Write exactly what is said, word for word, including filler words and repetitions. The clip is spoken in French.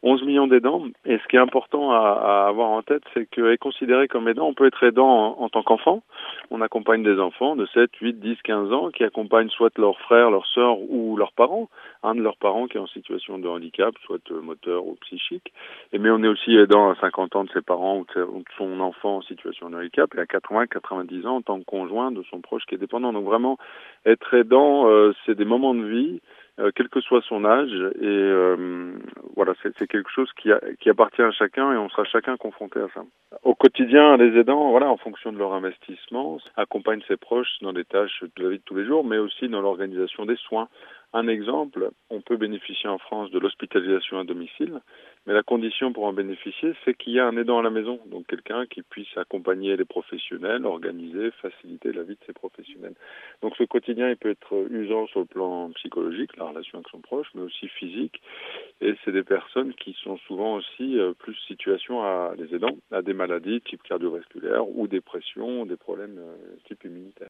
onze millions d'aidants. Et ce qui est important à, à avoir en tête, c'est qu'être considéré comme aidant, on peut être aidant en, en tant qu'enfant. On accompagne des enfants de sept, huit, dix, quinze ans qui accompagnent soit leurs frères, leurs sœurs ou leurs parents. Un de leurs parents qui est en situation de handicap, soit moteur ou psychique. Et mais on est aussi aidant à cinquante ans de ses parents ou de, ou de son enfant en situation de handicap et à quatre-vingts, quatre-vingt-dix ans en tant que conjoint de son proche qui est dépendant. Donc vraiment, être aidant, euh, c'est des moments de vie, euh, quel que soit son âge. Et euh, voilà, c'est, c'est quelque chose qui, a, qui appartient à chacun et on sera chacun confronté à ça. Au quotidien, les aidants, voilà, en fonction de leur investissement, accompagnent ses proches dans des tâches de la vie de tous les jours, mais aussi dans l'organisation des soins. Un exemple, on peut bénéficier en France de l'hospitalisation à domicile, mais la condition pour en bénéficier, c'est qu'il y a un aidant à la maison, donc quelqu'un qui puisse accompagner les professionnels, organiser, faciliter la vie de ces professionnels. Donc ce quotidien, il peut être usant sur le plan psychologique, la relation avec son proche, mais aussi physique, et c'est des personnes qui sont souvent aussi euh, plus situation à les aidants, à des maladies type cardiovasculaire ou dépression, des problèmes euh, type immunitaire.